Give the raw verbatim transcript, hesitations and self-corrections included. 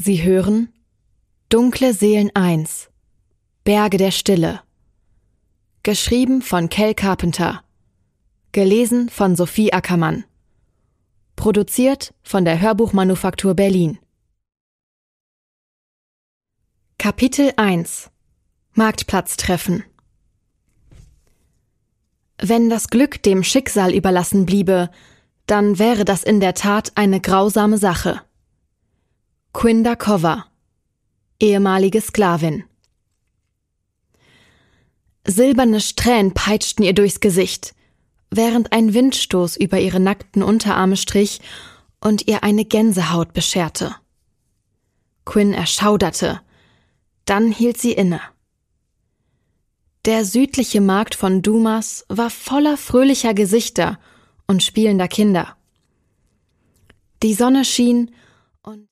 Sie hören Dunkle Seelen eins, Berge der Stille. Geschrieben von Kel Carpenter. Gelesen von Sophie Ackermann. Produziert von der Hörbuchmanufaktur Berlin. Kapitel eins. Marktplatztreffen. Wenn das Glück dem Schicksal überlassen bliebe, dann wäre das in der Tat eine grausame Sache. Quinda Cover, ehemalige Sklavin. Silberne Strähnen peitschten ihr durchs Gesicht, während ein Windstoß über ihre nackten Unterarme strich und ihr eine Gänsehaut bescherte. Quinn erschauderte, dann hielt sie inne. Der südliche Markt von Dumas war voller fröhlicher Gesichter und spielender Kinder. Die Sonne schien und